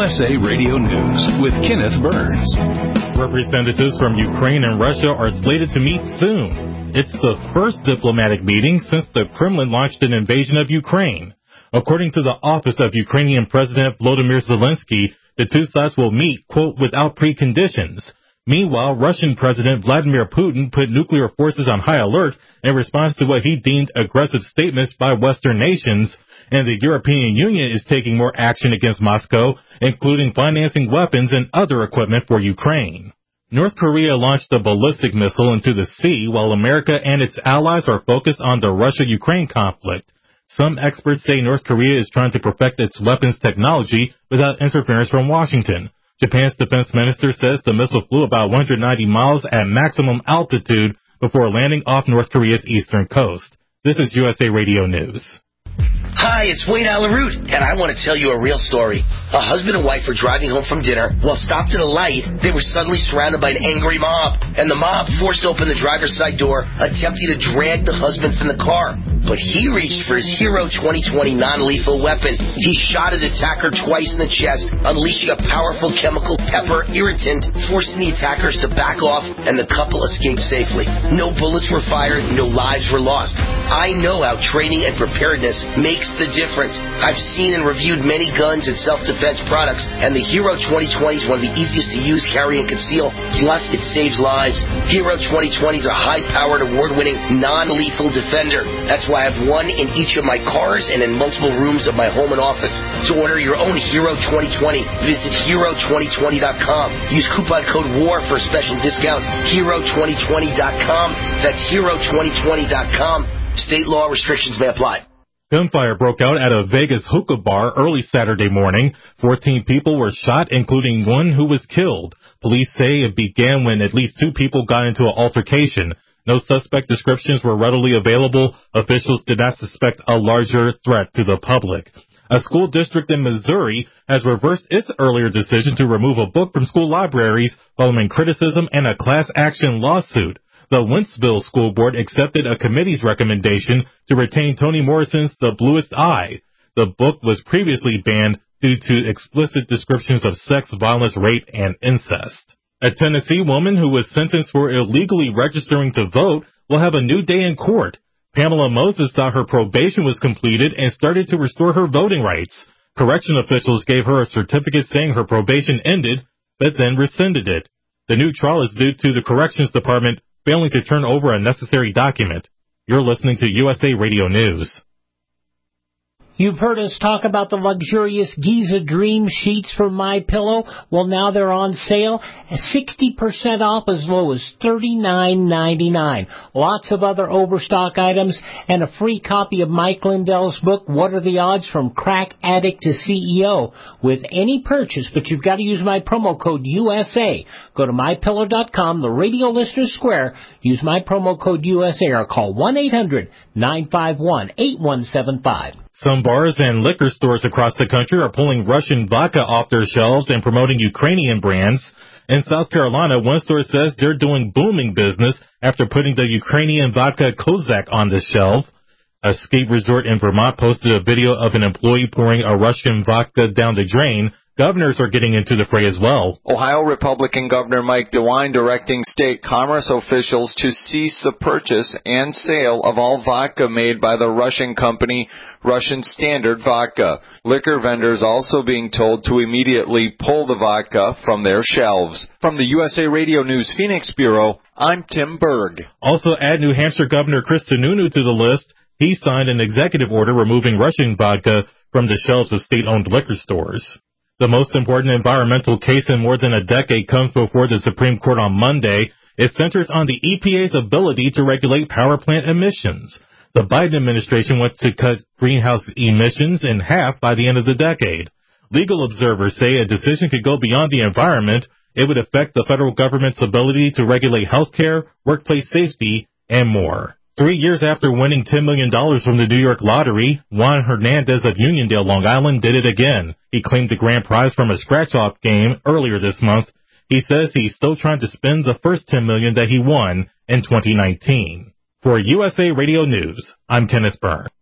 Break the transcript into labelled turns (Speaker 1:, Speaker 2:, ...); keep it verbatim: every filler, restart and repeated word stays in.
Speaker 1: S A Radio News with Kenneth Burns.
Speaker 2: Representatives from Ukraine and Russia are slated to meet soon. It's the first diplomatic meeting since the Kremlin launched an invasion of Ukraine. According to the office of Ukrainian President Volodymyr Zelensky, the two sides will meet, quote, without preconditions. Meanwhile, Russian President Vladimir Putin put nuclear forces on high alert in response to what he deemed aggressive statements by Western nations, and the European Union is taking more action against Moscow, including financing weapons and other equipment for Ukraine. North Korea launched a ballistic missile into the sea while America and its allies are focused on the Russia-Ukraine conflict. Some experts say North Korea is trying to perfect its weapons technology without interference from Washington. Japan's defense minister says the missile flew about one hundred ninety miles at maximum altitude before landing off North Korea's eastern coast. This is U S A Radio News.
Speaker 3: Hi, it's Wayne Alaroot, and I want to tell you a real story. A husband and wife were driving home from dinner. While stopped at a light, they were suddenly surrounded by an angry mob, and the mob forced open the driver's side door, attempting to drag the husband from the car. But he reached for his Hero twenty twenty non-lethal weapon. He shot his attacker twice in the chest, unleashing a powerful chemical pepper irritant, forcing the attackers to back off, and the couple escaped safely. No bullets were fired, no lives were lost. I know how training and preparedness makes the difference. I've seen and reviewed many guns and self-defense products, and the Hero twenty twenty is one of the easiest to use, carry, and conceal. Plus, it saves lives. Hero twenty twenty is a high-powered, award-winning, non-lethal defender. That's why I have one in each of my cars and in multiple rooms of my home and office. To order your own Hero twenty twenty, visit hero twenty twenty dot com. Use coupon code WAR for a special discount. hero twenty twenty dot com. That's hero twenty twenty dot com. State law restrictions may apply.
Speaker 2: Gunfire broke out at a Vegas hookah bar early Saturday morning. Fourteen people were shot, including one who was killed. Police say it began when at least two people got into an altercation. No suspect descriptions were readily available. Officials did not suspect a larger threat to the public. A school district in Missouri has reversed its earlier decision to remove a book from school libraries following criticism and a class action lawsuit. The Wentzville School Board accepted a committee's recommendation to retain Toni Morrison's The Bluest Eye. The book was previously banned due to explicit descriptions of sex, violence, rape, and incest. A Tennessee woman who was sentenced for illegally registering to vote will have a new day in court. Pamela Moses thought her probation was completed and started to restore her voting rights. Correction officials gave her a certificate saying her probation ended, but then rescinded it. The new trial is due to the Corrections Department failing to turn over a necessary document. You're listening to U S A Radio News.
Speaker 4: You've heard us talk about the luxurious Giza Dream sheets from MyPillow. Well, now they're on sale, sixty percent off as low as thirty-nine ninety-nine. Lots of other overstock items and a free copy of Mike Lindell's book, What Are the Odds from Crack Addict to C E O, with any purchase, but you've got to use my promo code U S A. Go to my pillow dot com, the Radio Listener Square, use my promo code U S A or call one eight hundred nine five one eight one seven five.
Speaker 2: Some bars and liquor stores across the country are pulling Russian vodka off their shelves and promoting Ukrainian brands. In South Carolina, one store says they're doing booming business after putting the Ukrainian vodka Kozak on the shelf. A ski resort in Vermont posted a video of an employee pouring a Russian vodka down the drain. Governors are getting into the fray as well.
Speaker 5: Ohio Republican Governor Mike DeWine directing state commerce officials to cease the purchase and sale of all vodka made by the Russian company Russian Standard Vodka. Liquor vendors also being told to immediately pull the vodka from their shelves. From the U S A Radio News Phoenix Bureau, I'm Tim Berg.
Speaker 2: Also add New Hampshire Governor Chris Sununu to the list. He signed an executive order removing Russian vodka from the shelves of state-owned liquor stores. The most important environmental case in more than a decade comes before the Supreme Court on Monday. It centers on the E P A's ability to regulate power plant emissions. The Biden administration wants to cut greenhouse emissions in half by the end of the decade. Legal observers say a decision could go beyond the environment. It would affect the federal government's ability to regulate health care, workplace safety, and more. Three years after winning ten million dollars from the New York Lottery, Juan Hernandez of Uniondale, Long Island, did it again. He claimed the grand prize from a scratch-off game earlier this month. He says he's still trying to spend the first ten million dollars that he won in twenty nineteen. For U S A Radio News, I'm Kenneth Byrne.